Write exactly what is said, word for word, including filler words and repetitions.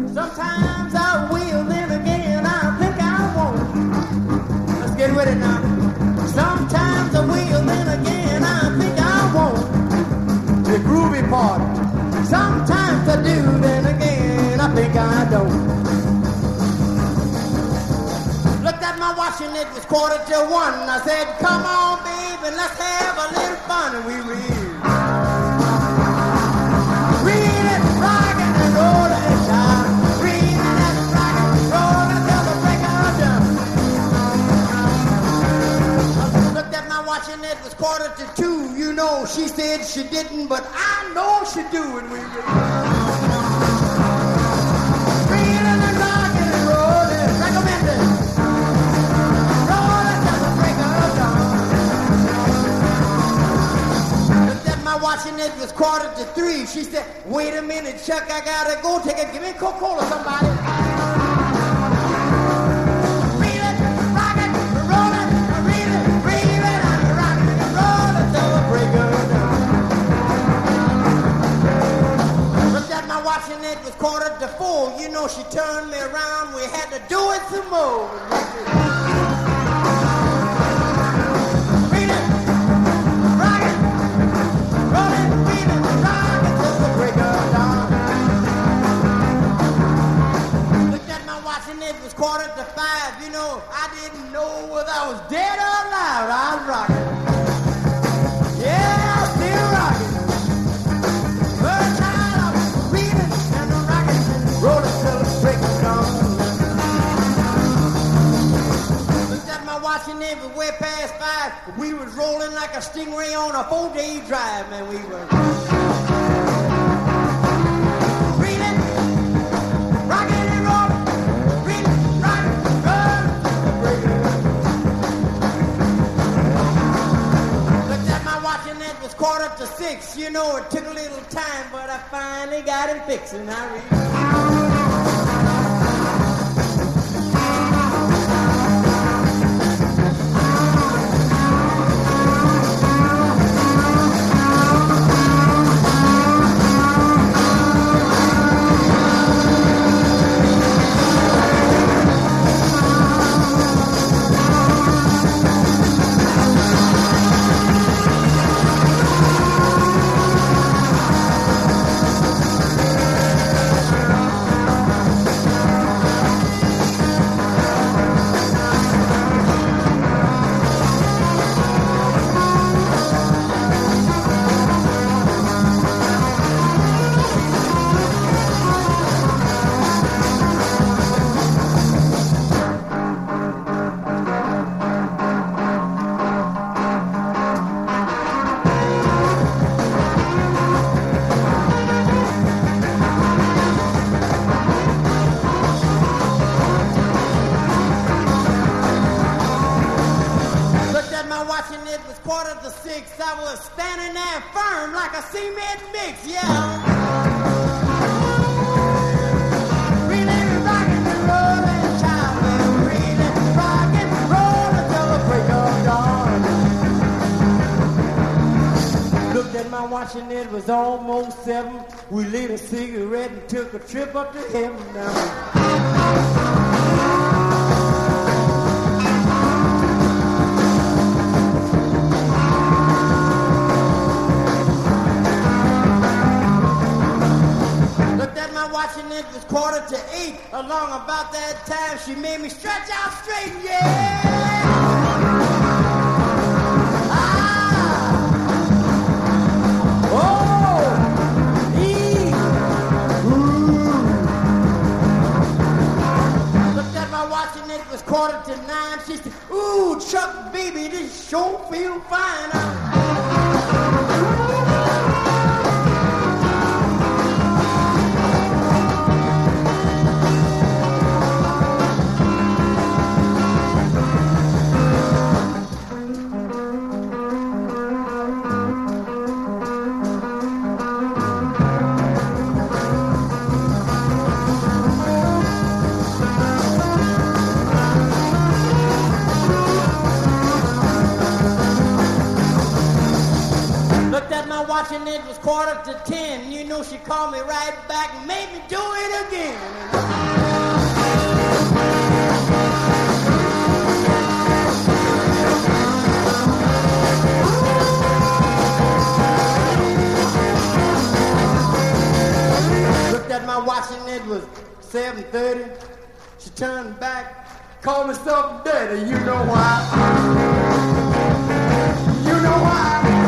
Sometimes I will, then again I think I won't. Let's get with it now. Sometimes I will, then again I think I won't. The groovy part. Sometimes I do, then again I think I don't. Looked at my watch and it was quarter to one. I said, come on, baby, let's have a little fun. And we read. Read it, rock it, and roll it, child. Read it, and rock it, and roll it till the break of dawn. I looked at my watch and it was quarter to two. You know, she said she didn't, but I know she do. And we read. Read it, and rock it, and roll it. Recommend it. Watching it was quarter to three. She said, wait a minute, Chuck, I gotta go take it. Give me a Coca-Cola, somebody. Read it, rock it, roll it, read it, read it, and rock it, roll it till the break of dawn. Looked at my watch and it was quarter to four. You know, she turned me around. We had to do it some more. And it was quarter to five. You know, I didn't know whether I was dead or alive. I was rocking. Yeah, I'm still rocking. First time I was reading and I'm rocking. Rolling till the break of dawn. Looked at my watch and it was way past five. We was rolling like a stingray on a four-day drive, man. We were. Reading, rocking and rolling. Quarter to six, you know, it took a little time, but I finally got it fixed, and I read. I was standing there firm like a cement mix, yeah. Really rockin' and rollin', child, well, really rockin', rollin' till the break of dawn. Looked at my watch and it was almost seven. We lit a cigarette and took a trip up to heaven now. Watching it was quarter to eight. Along about that time, she made me stretch out straight, yeah. Ah, oh, ee, ooh. Looked at my watch and it was quarter to nine. She said, "Ooh, Chuck, baby, this sure feel fine." I watching it was quarter to ten. You know, she called me right back and made me do it again. Looked at my watch and it was seven thirty. She turned back, called me something dirty. You know why? You know why?